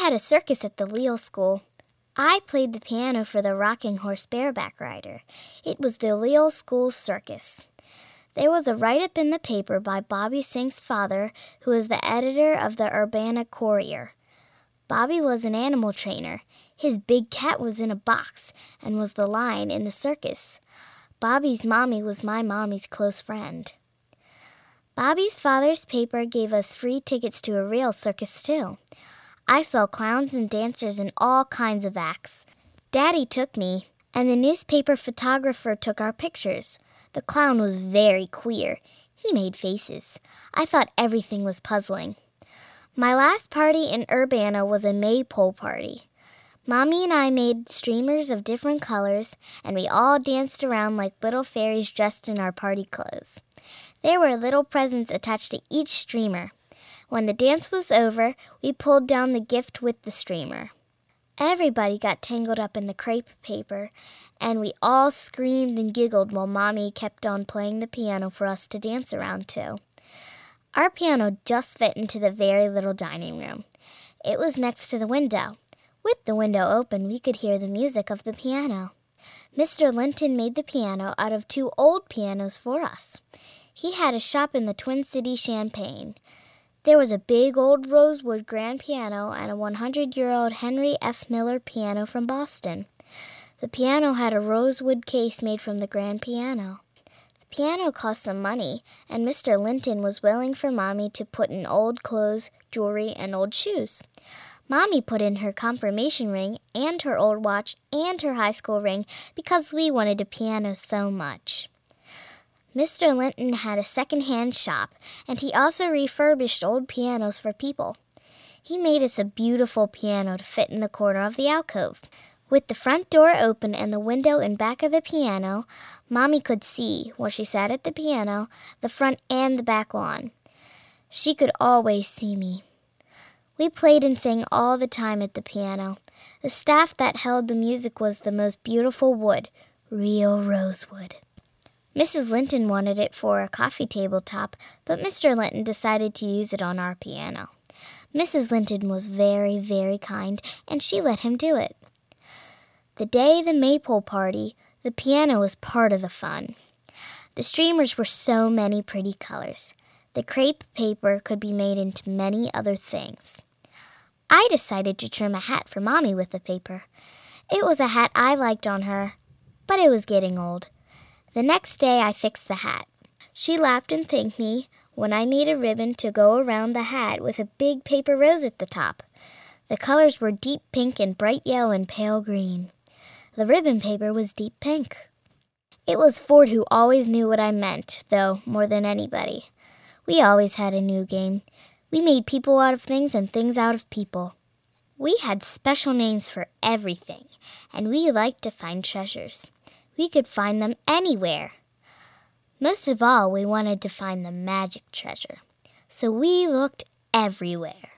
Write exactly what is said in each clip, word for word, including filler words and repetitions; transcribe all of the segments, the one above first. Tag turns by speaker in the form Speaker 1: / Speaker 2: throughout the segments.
Speaker 1: had a circus at the Leal School. I played the piano for the rocking horse bareback rider. It was the Leal School Circus. There was a write-up in the paper by Bobby Sink's father, who was the editor of the Urbana Courier. Bobby was an animal trainer. His big cat was in a box and was the lion in the circus. Bobby's mommy was my mommy's close friend. Bobby's father's paper gave us free tickets to a real circus, too. I saw clowns and dancers and all kinds of acts. Daddy took me, and the newspaper photographer took our pictures. The clown was very queer. He made faces. I thought everything was puzzling. My last party in Urbana was a maypole party. Mommy and I made streamers of different colors, and we all danced around like little fairies dressed in our party clothes. There were little presents attached to each streamer. When the dance was over, we pulled down the gift with the streamer. Everybody got tangled up in the crepe paper, and we all screamed and giggled while Mommy kept on playing the piano for us to dance around to. Our piano just fit into the very little dining room. It was next to the window. With the window open, we could hear the music of the piano. Mister Linton made the piano out of two old pianos for us. He had a shop in the Twin Cities, Champaign. There was a big old rosewood grand piano and a hundred-year-old Henry F. Miller piano from Boston. The piano had a rosewood case made from the grand piano. The piano cost some money, and Mister Linton was willing for Mommy to put in old clothes, jewelry, and old shoes. Mommy put in her confirmation ring and her old watch and her high school ring because we wanted a piano so much. Mister Linton had a second-hand shop, and he also refurbished old pianos for people. He made us a beautiful piano to fit in the corner of the alcove. With the front door open and the window in back of the piano, Mommy could see, while she sat at the piano, the front and the back lawn. She could always see me. We played and sang all the time at the piano. The staff that held the music was the most beautiful wood, real rosewood. Missus Linton wanted it for a coffee table top, but Mister Linton decided to use it on our piano. Missus Linton was very, very kind, and she let him do it. The day of the maypole party, the piano was part of the fun. The streamers were so many pretty colors. The crepe paper could be made into many other things. I decided to trim a hat for Mommy with the paper. It was a hat I liked on her, but it was getting old. The next day I fixed the hat. She laughed and thanked me when I made a ribbon to go around the hat with a big paper rose at the top. The colors were deep pink and bright yellow and pale green. The ribbon paper was deep pink. It was Ford who always knew what I meant, though, more than anybody. We always had a new game. We made people out of things and things out of people. We had special names for everything, and we liked to find treasures. We could find them anywhere. Most of all, we wanted to find the magic treasure, so we looked everywhere.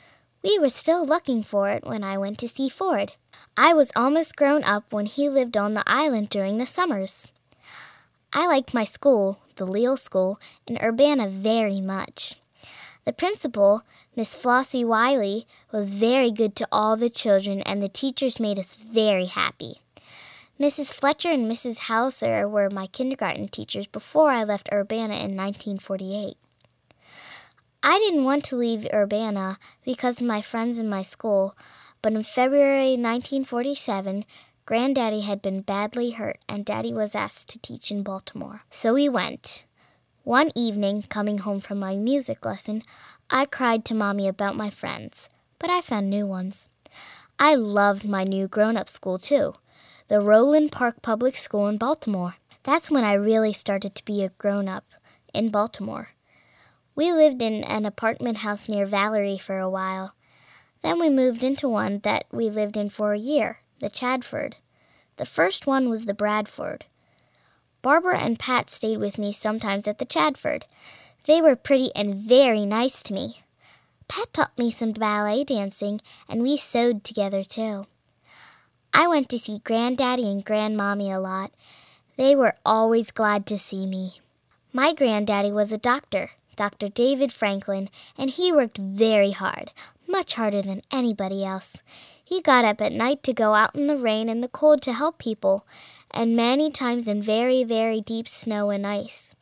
Speaker 1: We were still looking for it when I went to see Ford. I was almost grown up when he lived on the island during the summers. I liked my school, the Leal School, in Urbana very much. The principal, Miss Flossie Wiley, was very good to all the children, and the teachers made us very happy. Missus Fletcher and Missus Hauser were my kindergarten teachers before I left Urbana in nineteen forty-eight. I didn't want to leave Urbana because of my friends in my school, but in February nineteen forty-seven, Granddaddy had been badly hurt and Daddy was asked to teach in Baltimore. So we went. One evening, coming home from my music lesson, I cried to Mommy about my friends, but I found new ones. I loved my new grown-up school, too, the Roland Park Public School in Baltimore. That's when I really started to be a grown-up, in Baltimore. We lived in an apartment house near Valerie for a while. Then we moved into one that we lived in for a year, the Chadford. The first one was the Bradford. Barbara and Pat stayed with me sometimes at the Chadford. They were pretty and very nice to me. Pat taught me some ballet dancing, and we sewed together, too. I went to see Granddaddy and Grandmommy a lot. They were always glad to see me. My granddaddy was a doctor, Doctor David Franklin, and he worked very hard. much harder than anybody else. He got up at night to go out in the rain and the cold to help people, and many times in very, very deep snow and ice.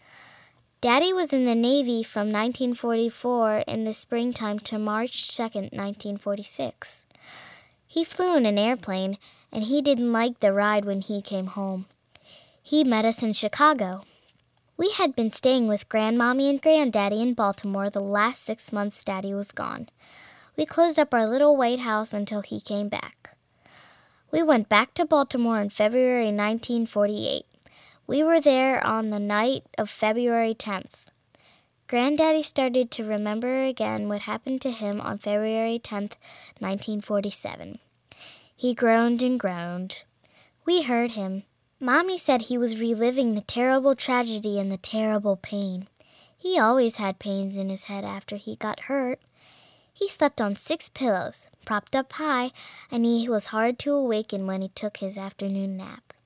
Speaker 1: Daddy was in the Navy from nineteen forty-four in the springtime to March second, nineteen forty-six. He flew in an airplane, and he didn't like the ride when he came home. He met us in Chicago. We had been staying with Grandmommy and Granddaddy in Baltimore the last six months Daddy was gone. We closed up our little white house until he came back. We went back to Baltimore in February nineteen forty-eight. We were there on the night of February tenth. Granddaddy started to remember again what happened to him on February tenth, nineteen forty-seven. He groaned and groaned. We heard him. Mommy said he was reliving the terrible tragedy and the terrible pain. He always had pains in his head after he got hurt. He slept on six pillows, propped up high, and he was hard to awaken when he took his afternoon nap.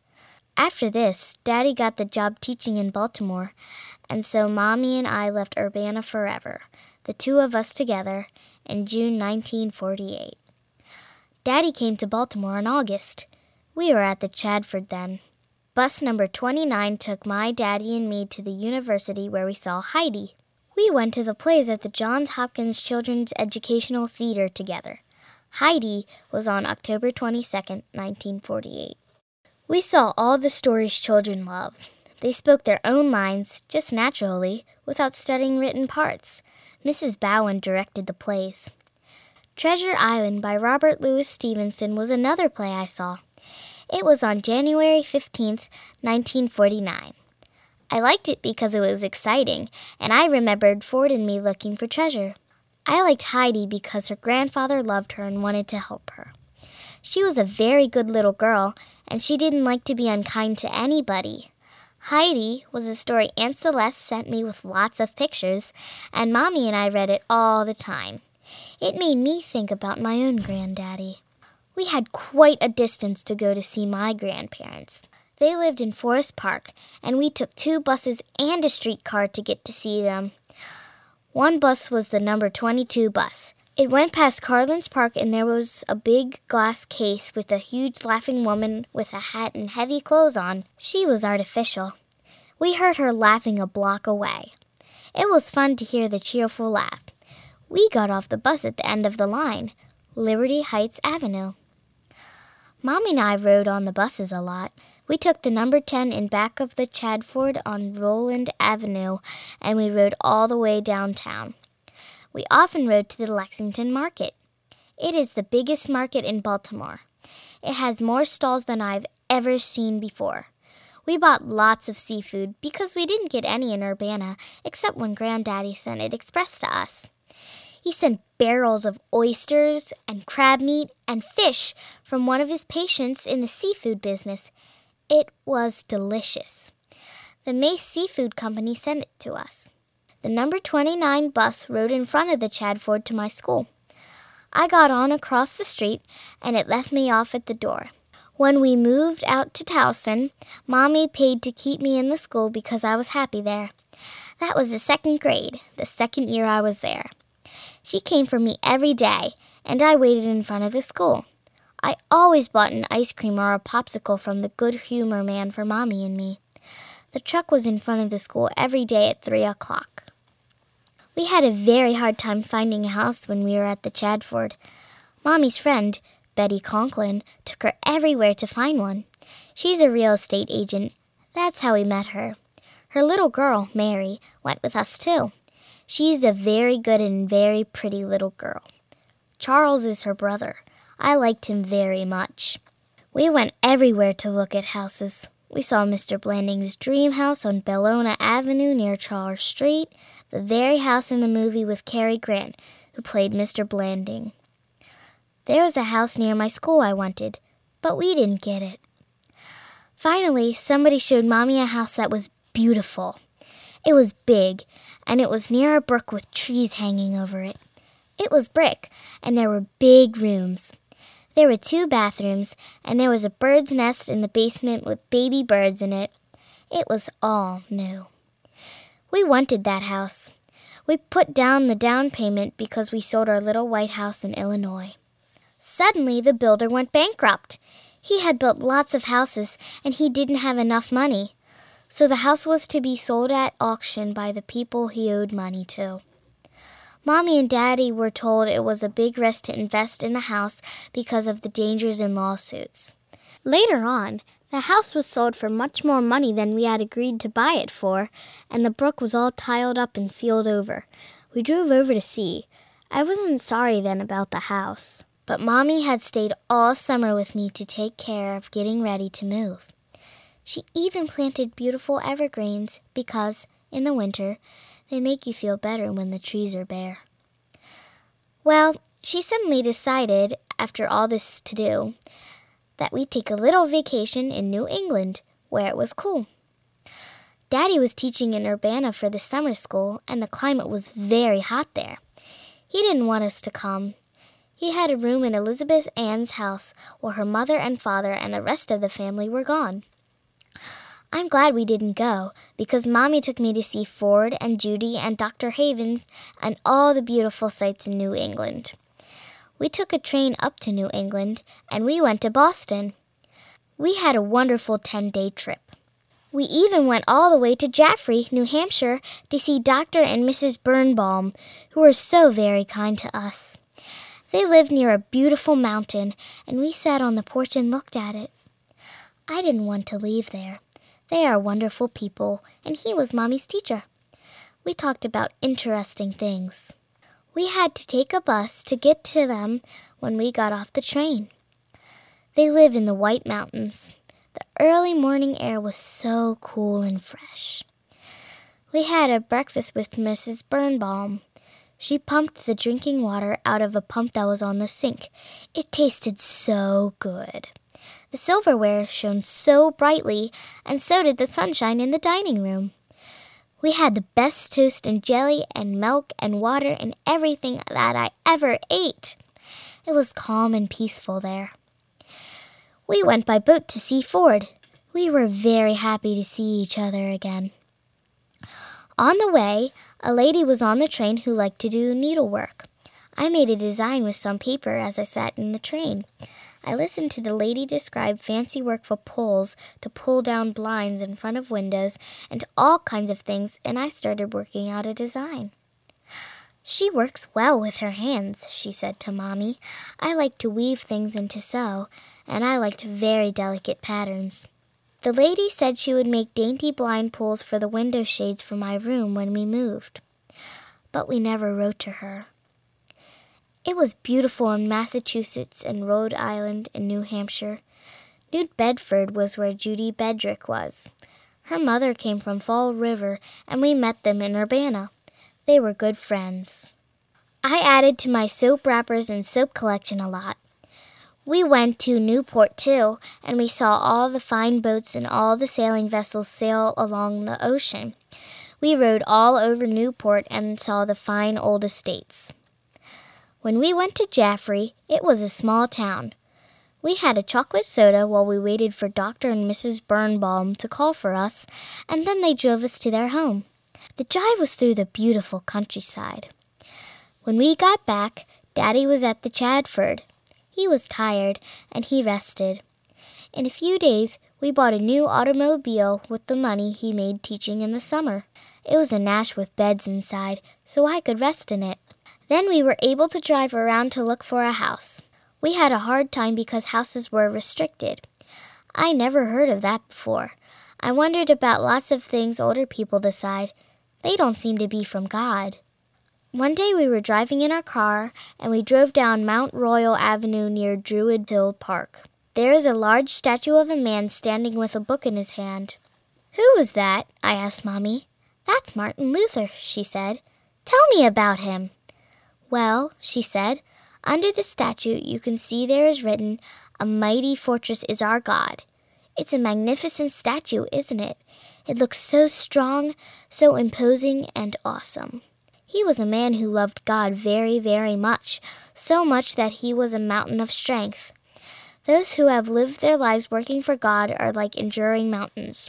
Speaker 1: After this, Daddy got the job teaching in Baltimore, and so Mommy and I left Urbana forever, the two of us together, in June nineteen forty-eight. Daddy came to Baltimore in August. We were at the Chadford then. Bus number twenty-nine took my daddy and me to the university where we saw Heidi. We went to the plays at the Johns Hopkins Children's Educational Theater together. Heidi was on October twenty-second, nineteen forty-eight. We saw all the stories children love. They spoke their own lines, just naturally, without studying written parts. Missus Bowen directed the plays. Treasure Island by Robert Louis Stevenson was another play I saw. It was on January fifteenth, nineteen forty-nine. I liked it because it was exciting, and I remembered Ford and me looking for treasure. I liked Heidi because her grandfather loved her and wanted to help her. She was a very good little girl, and she didn't like to be unkind to anybody. Heidi was a story Aunt Celeste sent me with lots of pictures, and Mommy and I read it all the time. It made me think about my own granddaddy. We had quite a distance to go to see my grandparents. They lived in Forest Park, and we took two buses and a streetcar to get to see them. One bus was the number twenty-two bus. It went past Carlin's Park, and there was a big glass case with a huge laughing woman with a hat and heavy clothes on. She was artificial. We heard her laughing a block away. It was fun to hear the cheerful laugh. We got off the bus at the end of the line, Liberty Heights Avenue. Mommy and I rode on the buses a lot. We took the number ten in back of the Chadford on Roland Avenue, and we rode all the way downtown. We often rode to the Lexington Market. It is the biggest market in Baltimore. It has more stalls than I've ever seen before. We bought lots of seafood because we didn't get any in Urbana, except when Granddaddy sent it express to us. He sent barrels of oysters and crab meat and fish from one of his patients in the seafood business. It was delicious. The Mace Seafood Company sent it to us. The number twenty-nine bus rode in front of the Chadford to my school. I got on across the street, and it left me off at the door. When we moved out to Towson, Mommy paid to keep me in the school because I was happy there. That was the second grade, the second year I was there. She came for me every day, and I waited in front of the school. I always bought an ice cream or a popsicle from the Good Humor man for Mommy and me. The truck was in front of the school every day at three o'clock. We had a very hard time finding a house when we were at the Chadford. Mommy's friend, Betty Conklin, took her everywhere to find one. She's a real estate agent. That's how we met her. Her little girl, Mary, went with us too. She's a very good and very pretty little girl. Charles is her brother. I liked him very much. We went everywhere to look at houses. We saw Mister Blanding's dream house on Bellona Avenue near Charles Street, the very house in the movie with Cary Grant, who played Mister Blanding. There was a house near my school I wanted, but we didn't get it. Finally, somebody showed Mommy a house that was beautiful. It was big, and it was near a brook with trees hanging over it. It was brick, and there were big rooms. There were two bathrooms, and there was a bird's nest in the basement with baby birds in it. It was all new. We wanted that house. We put down the down payment because we sold our little white house in Illinois. Suddenly, the builder went bankrupt. He had built lots of houses, and he didn't have enough money. So the house was to be sold at auction by the people he owed money to. Mommy and Daddy were told it was a big risk to invest in the house because of the dangers in lawsuits. Later on, the house was sold for much more money than we had agreed to buy it for, and the brook was all tiled up and sealed over. We drove over to see. I wasn't sorry then about the house, but Mommy had stayed all summer with me to take care of getting ready to move. She even planted beautiful evergreens because, in the winter, they make you feel better when the trees are bare. Well, she suddenly decided, after all this to do, that we'd take a little vacation in New England, where it was cool. Daddy was teaching in Urbana for the summer school, and the climate was very hot there. He didn't want us to come. He had a room in Elizabeth Ann's house while her mother and father and the rest of the family were gone. I'm glad we didn't go, because Mommy took me to see Ford and Judy and Doctor Havens and all the beautiful sights in New England. We took a train up to New England, and we went to Boston. We had a wonderful ten-day trip. We even went all the way to Jaffrey, New Hampshire, to see Doctor and Missus Birnbaum, who were so very kind to us. They lived near a beautiful mountain, and we sat on the porch and looked at it. I didn't want to leave there. They are wonderful people, and he was Mommy's teacher. We talked about interesting things. We had to take a bus to get to them when we got off the train. They live in the White Mountains. The early morning air was so cool and fresh. We had a breakfast with Missus Birnbaum. She pumped the drinking water out of a pump that was on the sink. It tasted so good. The silverware shone so brightly, and so did the sunshine in the dining room. We had the best toast and jelly and milk and water and everything that I ever ate. It was calm and peaceful there. We went by boat to see Ford. We were very happy to see each other again. On the way, a lady was on the train who liked to do needlework. I made a design with some paper as I sat in the train. I listened to the lady describe fancy work for poles to pull down blinds in front of windows and all kinds of things, and I started working out a design. She works well with her hands, she said to Mommy. I like to weave things and to sew, and I liked very delicate patterns. The lady said she would make dainty blind pulls for the window shades for my room when we moved, but we never wrote to her. It was beautiful in Massachusetts and Rhode Island and New Hampshire. New Bedford was where Judy Bedrick was. Her mother came from Fall River, and we met them in Urbana. They were good friends. I added to my soap wrappers and soap collection a lot. We went to Newport, too, and we saw all the fine boats and all the sailing vessels sail along the ocean. We rode all over Newport and saw the fine old estates. When we went to Jaffrey, it was a small town. We had a chocolate soda while we waited for Doctor and Missus Birnbaum to call for us, and then they drove us to their home. The drive was through the beautiful countryside. When we got back, Daddy was at the Chadford. He was tired, and he rested. In a few days, we bought a new automobile with the money he made teaching in the summer. It was a Nash with beds inside, so I could rest in it. Then we were able to drive around to look for a house. We had a hard time because houses were restricted. I never heard of that before. I wondered about lots of things older people decide. They don't seem to be from God. One day we were driving in our car, and we drove down Mount Royal Avenue near Druid Hill Park. There is a large statue of a man standing with a book in his hand. Who was that? I asked Mommy. That's Martin Luther, she said. Tell me about him. Well, she said, under the statue you can see there is written, "A mighty fortress is our God." It's a magnificent statue, isn't it? It looks so strong, so imposing and awesome. He was a man who loved God very, very much, so much that he was a mountain of strength. Those who have lived their lives working for God are like enduring mountains.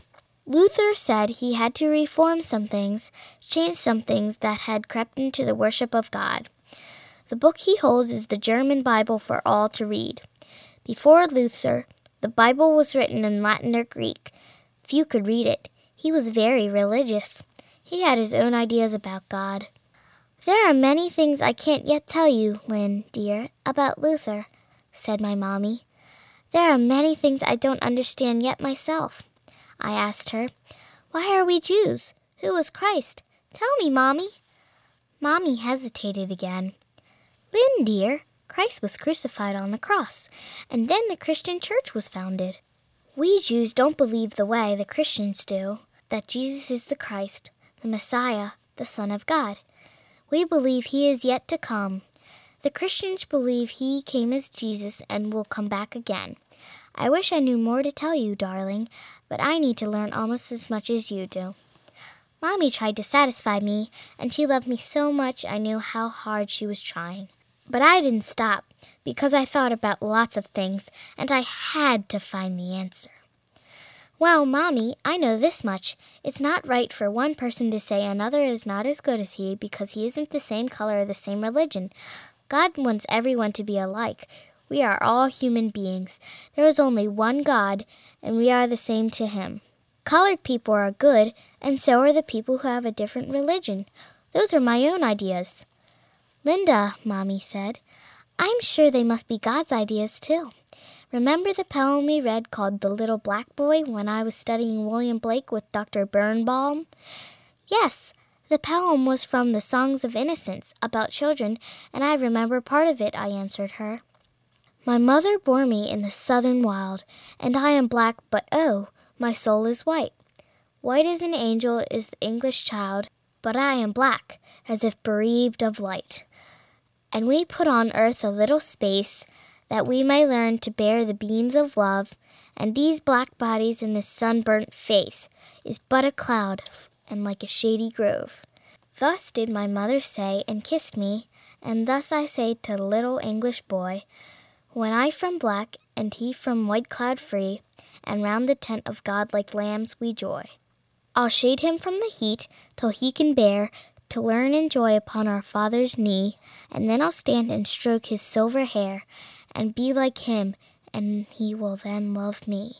Speaker 1: Luther said he had to reform some things, change some things that had crept into the worship of God. The book he holds is the German Bible for all to read. Before Luther, the Bible was written in Latin or Greek. Few could read it. He was very religious. He had his own ideas about God. "There are many things I can't yet tell you, Lynn, dear, about Luther," said my mommy. "There are many things I don't understand yet myself." I asked her, "Why are we Jews? Who was Christ? Tell me, Mommy." Mommy hesitated again. "Lynn, dear, Christ was crucified on the cross, and then the Christian church was founded. We Jews don't believe the way the Christians do, that Jesus is the Christ, the Messiah, the Son of God. We believe he is yet to come. The Christians believe he came as Jesus and will come back again. I wish I knew more to tell you, darling, but I need to learn almost as much as you do." Mommy tried to satisfy me, and she loved me so much I knew how hard she was trying. But I didn't stop, because I thought about lots of things, and I had to find the answer. "Well, Mommy, I know this much. It's not right for one person to say another is not as good as he because he isn't the same color or the same religion. God wants everyone to be alike. We are all human beings. There is only one God, and we are the same to him. Colored people are good, and so are the people who have a different religion. Those are my own ideas." "Linda," Mommy said, "I'm sure they must be God's ideas, too. Remember the poem we read called The Little Black Boy when I was studying William Blake with Doctor Birnbaum?" "Yes, the poem was from the Songs of Innocence, about children, and I remember part of it," I answered her. "My mother bore me in the southern wild, and I am black, but oh, my soul is white. White as an angel is the English child, but I am black, as if bereaved of light. And we put on earth a little space, that we may learn to bear the beams of love, and these black bodies in this sunburnt face is but a cloud, and like a shady grove. Thus did my mother say, and kissed me, and thus I say to the little English boy, when I from black, and he from white cloud free, and round the tent of God like lambs we joy. I'll shade him from the heat, till he can bear to learn and joy upon our Father's knee, and then I'll stand and stroke his silver hair, and be like him, and he will then love me."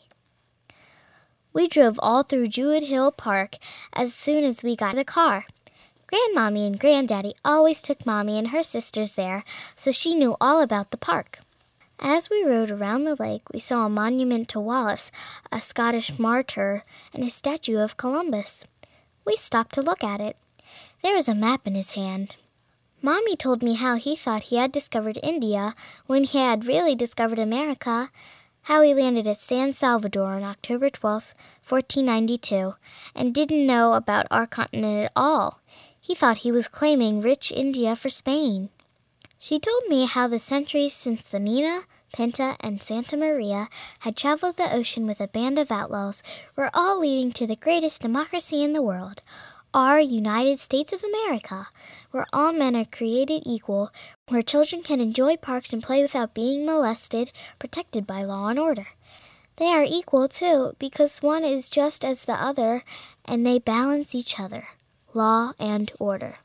Speaker 1: We drove all through Druid Hill Park as soon as we got the car. Grandmommy and Granddaddy always took Mommy and her sisters there, so she knew all about the park. As we rode around the lake, we saw a monument to Wallace, a Scottish martyr, and a statue of Columbus. We stopped to look at it. There was a map in his hand. Mommy told me how he thought he had discovered India when he had really discovered America, how he landed at San Salvador on October twelfth, fourteen ninety-two, and didn't know about our continent at all. He thought he was claiming rich India for Spain. She told me how the centuries since the Nina, Pinta, and Santa Maria had traveled the ocean with a band of outlaws were all leading to the greatest democracy in the world, our United States of America, where all men are created equal, where children can enjoy parks and play without being molested, protected by law and order. They are equal, too, because one is just as the other, and they balance each other, law and order.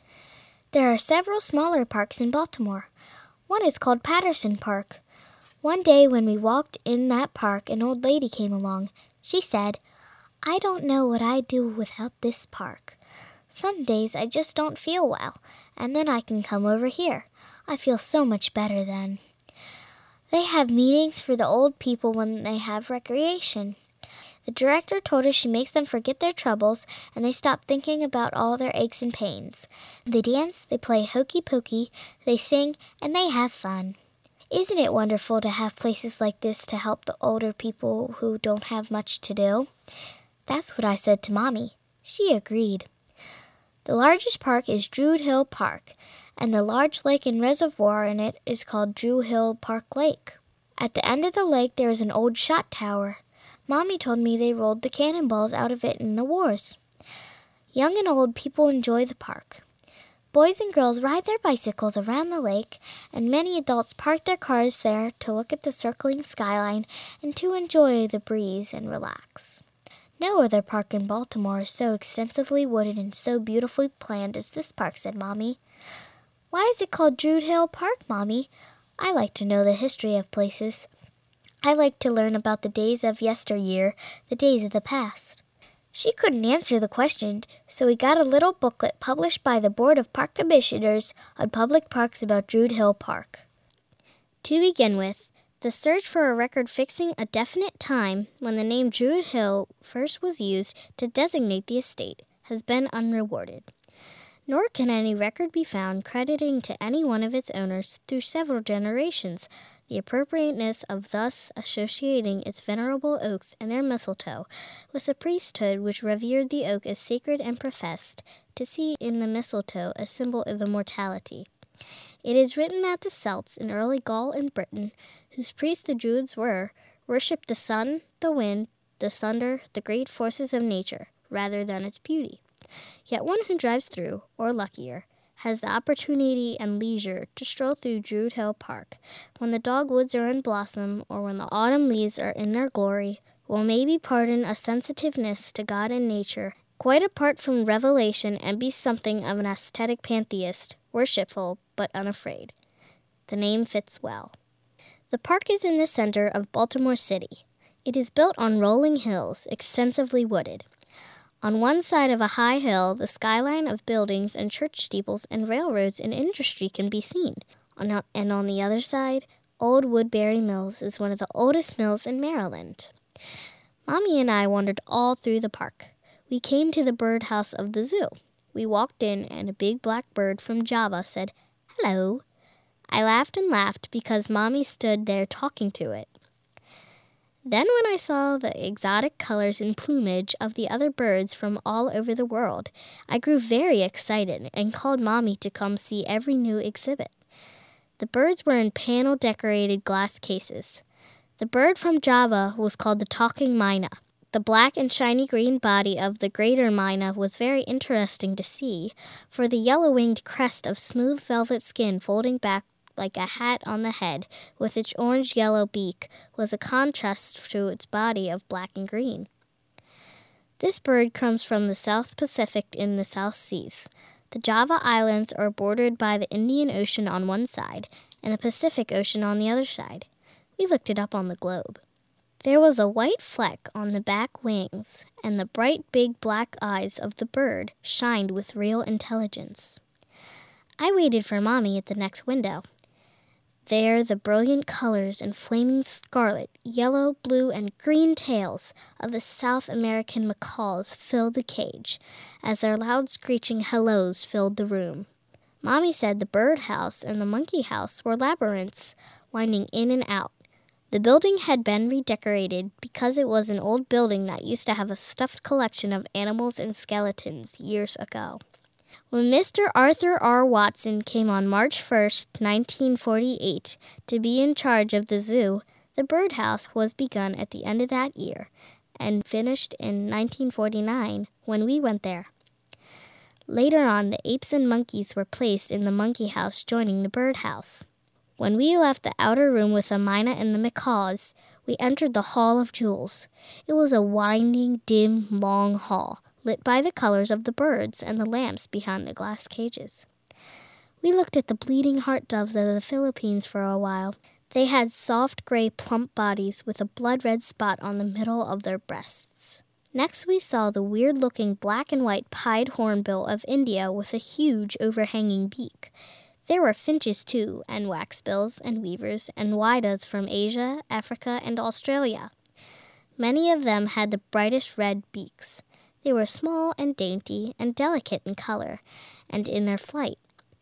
Speaker 1: There are several smaller parks in Baltimore. One is called Patterson Park. One day when we walked in that park, an old lady came along. She said, "I don't know what I'd do without this park. Some days I just don't feel well, and then I can come over here. I feel so much better then." They have meetings for the old people when they have recreation. The director told us she makes them forget their troubles, and they stop thinking about all their aches and pains. They dance, they play hokey pokey, they sing, and they have fun. Isn't it wonderful to have places like this to help the older people who don't have much to do? That's what I said to Mommy. She agreed. The largest park is Druid Hill Park, and the large lake and reservoir in it is called Druid Hill Park Lake. At the end of the lake there is an old shot tower. Mommy told me they rolled the cannonballs out of it in the wars. Young and old people enjoy the park. Boys and girls ride their bicycles around the lake, and many adults park their cars there to look at the circling skyline and to enjoy the breeze and relax. No other park in Baltimore is so extensively wooded and so beautifully planned as this park, said Mommy. Why is it called Druid Hill Park, Mommy? I like to know the history of places. I like to learn about the days of yesteryear, the days of the past. She couldn't answer the question, so we got a little booklet published by the Board of Park Commissioners on public parks about Druid Hill Park. To begin with, the search for a record fixing a definite time when the name Druid Hill first was used to designate the estate has been unrewarded. Nor can any record be found crediting to any one of its owners through several generations the appropriateness of thus associating its venerable oaks and their mistletoe with a priesthood which revered the oak as sacred and professed to see in the mistletoe a symbol of immortality. It is written that the Celts in early Gaul and Britain, whose priests the Druids were, worshipped the sun, the wind, the thunder, the great forces of nature, rather than its beauty. Yet one who drives through, or luckier, has the opportunity and leisure to stroll through Druid Hill Park, when the dogwoods are in blossom or when the autumn leaves are in their glory, will maybe pardon a sensitiveness to God and nature, quite apart from revelation, and be something of an aesthetic pantheist, worshipful but unafraid. The name fits well. The park is in the center of Baltimore City. It is built on rolling hills, extensively wooded. On one side of a high hill, the skyline of buildings and church steeples and railroads and industry can be seen. On, and on the other side, Old Woodbury Mills is one of the oldest mills in Maryland. Mommy and I wandered all through the park. We came to the birdhouse of the zoo. We walked in, and a big black bird from Java said, "Hello." I laughed and laughed because Mommy stood there talking to it. Then when I saw the exotic colors and plumage of the other birds from all over the world, I grew very excited and called Mommy to come see every new exhibit. The birds were in panel-decorated glass cases. The bird from Java was called the talking myna. The black and shiny green body of the greater myna was very interesting to see, for the yellow-winged crest of smooth velvet skin folding back like a hat on the head, with its orange-yellow beak, was a contrast to its body of black and green. This bird comes from the South Pacific in the South Seas. The Java Islands are bordered by the Indian Ocean on one side and the Pacific Ocean on the other side. We looked it up on the globe. There was a white fleck on the back wings, and the bright big black eyes of the bird shined with real intelligence. I waited for Mommy at the next window. There the brilliant colors and flaming scarlet, yellow, blue, and green tails of the South American macaws filled the cage, as their loud screeching hellos filled the room. Mommy said the birdhouse and the monkey house were labyrinths, winding in and out. The building had been redecorated because it was an old building that used to have a stuffed collection of animals and skeletons years ago. When Mister Arthur R. Watson came on March first, nineteen forty-eight, to be in charge of the zoo, the birdhouse was begun at the end of that year and finished in nineteen forty-nine when we went there. Later on, the apes and monkeys were placed in the monkey house joining the birdhouse. When we left the outer room with the myna and the macaws, we entered the Hall of Jewels. It was a winding, dim, long hall, lit by the colors of the birds and the lamps behind the glass cages. We looked at the bleeding heart doves of the Philippines for a while. They had soft gray plump bodies with a blood-red spot on the middle of their breasts. Next we saw the weird-looking black and white pied hornbill of India with a huge overhanging beak. There were finches too, and waxbills and weavers and whydas from Asia, Africa, and Australia. Many of them had the brightest red beaks. They were small and dainty and delicate in color and in their flight.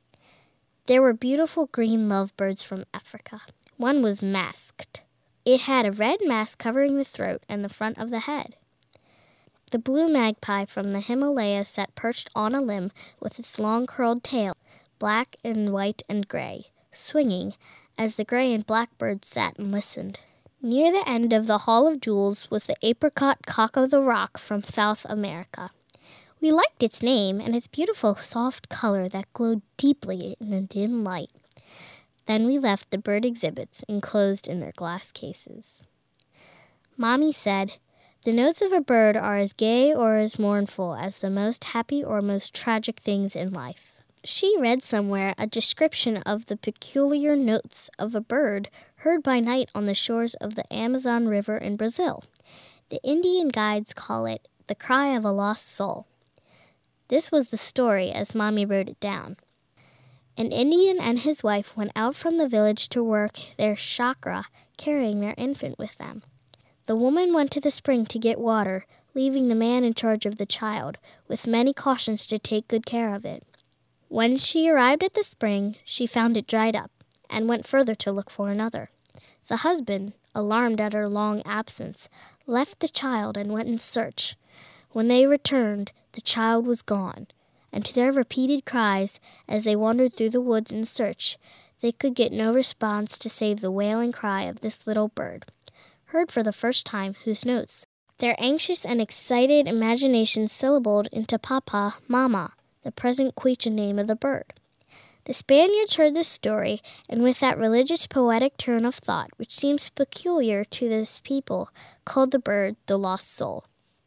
Speaker 1: There were beautiful green lovebirds from Africa. One was masked. It had a red mask covering the throat and the front of the head. The blue magpie from the Himalayas sat perched on a limb with its long curled tail, black and white and gray, swinging as the gray and black birds sat and listened. Near the end of the Hall of Jewels was the apricot cock of the rock from South America. We liked its name and its beautiful soft color that glowed deeply in the dim light. Then we left the bird exhibits enclosed in their glass cases. Mommy said, The notes of a bird are as gay or as mournful as the most happy or most tragic things in life. She read somewhere a description of the peculiar notes of a bird heard by night on the shores of the Amazon River in Brazil. The Indian guides call it the cry of a lost soul. This was the story as Mommy wrote it down. An Indian and his wife went out from the village to work their chakra, carrying their infant with them. The woman went to the spring to get water, leaving the man in charge of the child, with many cautions to take good care of it. When she arrived at the spring, she found it dried up, and went further to look for another. The husband, alarmed at her long absence, left the child and went in search. When they returned, the child was gone, and to their repeated cries, as they wandered through the woods in search, they could get no response to save the wailing cry of this little bird, heard for the first time, whose notes their anxious and excited imagination syllabled into Papa, Mama, the present Quechua name of the bird. The Spaniards heard this story, and with that religious poetic turn of thought which seems peculiar to this people, called the bird the lost soul.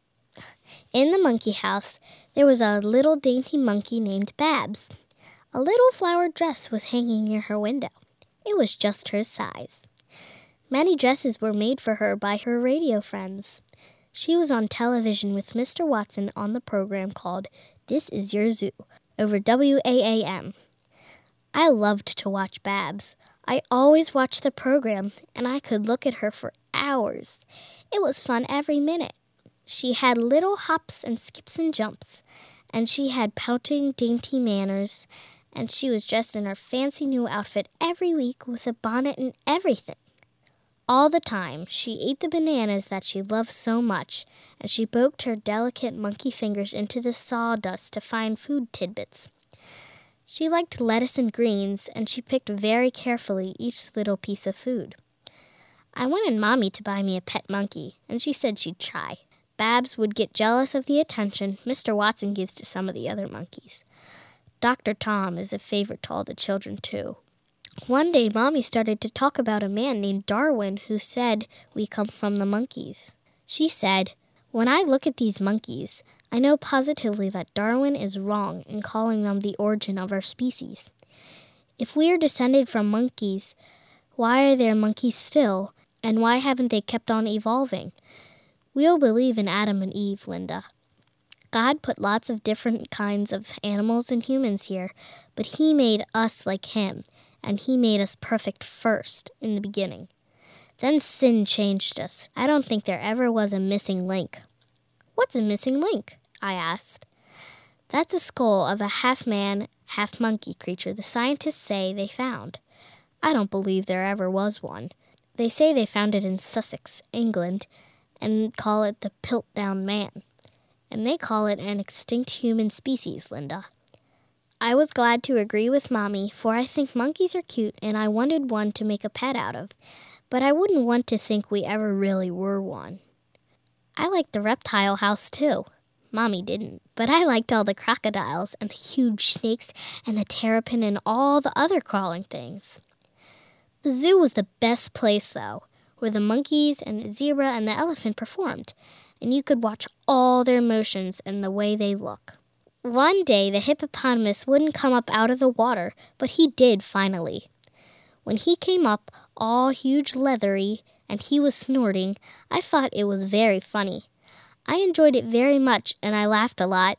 Speaker 1: In the monkey house, there was a little dainty monkey named Babs. A little flowered dress was hanging near her window. It was just her size. Many dresses were made for her by her radio friends. She was on television with Mister Watson on the program called This Is Your Zoo over W A A M. I loved to watch Babs. I always watched the program, and I could look at her for hours. It was fun every minute. She had little hops and skips and jumps, and she had pouting, dainty manners, and she was dressed in her fancy new outfit every week with a bonnet and everything. All the time, she ate the bananas that she loved so much, and she poked her delicate monkey fingers into the sawdust to find food tidbits. She liked lettuce and greens, and she picked very carefully each little piece of food. I wanted Mommy to buy me a pet monkey, and she said she'd try. Babs would get jealous of the attention Mister Watson gives to some of the other monkeys. Doctor Tom is a favorite to all the children, too. One day, Mommy started to talk about a man named Darwin who said we come from the monkeys. She said, "When I look at these monkeys, I know positively that Darwin is wrong in calling them the origin of our species. If we are descended from monkeys, why are there monkeys still, and why haven't they kept on evolving? We'll believe in Adam and Eve, Linda. God put lots of different kinds of animals and humans here, but he made us like him, and he made us perfect first in the beginning. Then sin changed us. I don't think there ever was a missing link." "What's a missing link?" I asked. "That's a skull of a half-man, half-monkey creature the scientists say they found. I don't believe there ever was one. They say they found it in Sussex, England, and call it the Piltdown Man. And they call it an extinct human species, Linda." I was glad to agree with Mommy, for I think monkeys are cute, and I wanted one to make a pet out of, but I wouldn't want to think we ever really were one. I liked the reptile house, too. Mommy didn't, but I liked all the crocodiles and the huge snakes and the terrapin and all the other crawling things. The zoo was the best place, though, where the monkeys and the zebra and the elephant performed, and you could watch all their motions and the way they look. One day, the hippopotamus wouldn't come up out of the water, but he did finally. When he came up, all huge leathery, and he was snorting, I thought it was very funny. I enjoyed it very much, and I laughed a lot.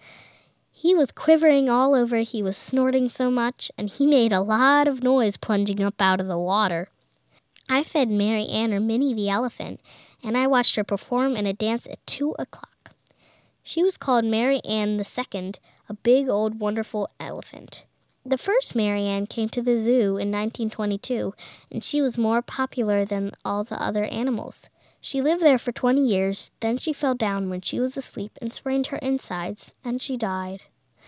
Speaker 1: He was quivering all over, he was snorting so much, and he made a lot of noise plunging up out of the water. I fed Mary Ann or Minnie the elephant, and I watched her perform in a dance at two o'clock. She was called Mary Ann the Second, a big, old, wonderful elephant. The first Mary Ann came to the zoo in nineteen twenty-two, and she was more popular than all the other animals. She lived there for twenty years, then she fell down when she was asleep and sprained her insides, and she died.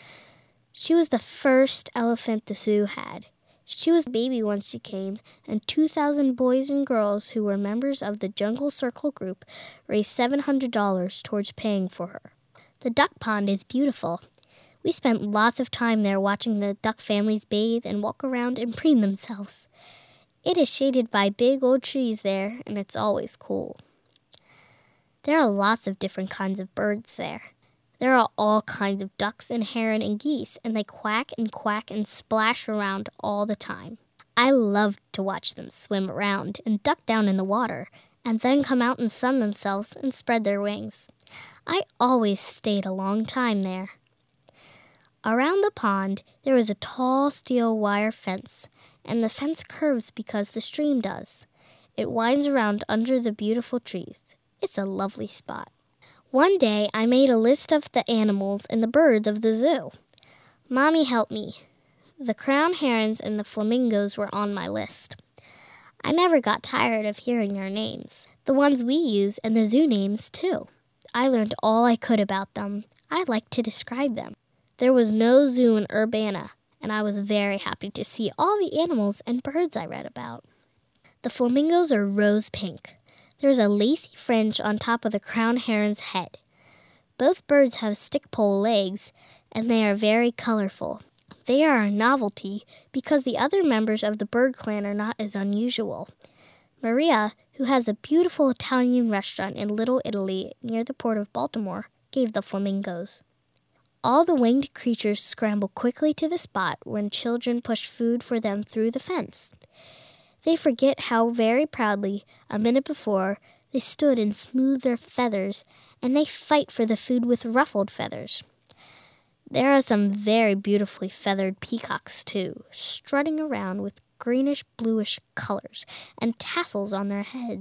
Speaker 1: She was the first elephant the zoo had. She was a baby when she came, and two thousand boys and girls who were members of the Jungle Circle group raised seven hundred dollars towards paying for her. The duck pond is beautiful. We spent lots of time there watching the duck families bathe and walk around and preen themselves. It is shaded by big old trees there, and it's always cool. There are lots of different kinds of birds there. There are all kinds of ducks and heron and geese, and they quack and quack and splash around all the time. I loved to watch them swim around and duck down in the water, and then come out and sun themselves and spread their wings. I always stayed a long time there. Around the pond, there was a tall steel wire fence, and the fence curves because the stream does. It winds around under the beautiful trees. It's a lovely spot. One day, I made a list of the animals and the birds of the zoo. Mommy helped me. The crowned herons and the flamingos were on my list. I never got tired of hearing their names, the ones we use and the zoo names, too. I learned all I could about them. I liked to describe them. There was no zoo in Urbana, and I was very happy to see all the animals and birds I read about. The flamingos are rose pink. There's a lacy fringe on top of the crowned heron's head. Both birds have stick-pole legs, and they are very colorful. They are a novelty because the other members of the bird clan are not as unusual. Maria, who has a beautiful Italian restaurant in Little Italy near the port of Baltimore, gave the flamingos. All the winged creatures scramble quickly to the spot when children push food for them through the fence. They forget how very proudly, a minute before, they stood and smoothed their feathers, and they fight for the food with ruffled feathers. There are some very beautifully feathered peacocks, too, strutting around with greenish-bluish colors and tassels on their heads.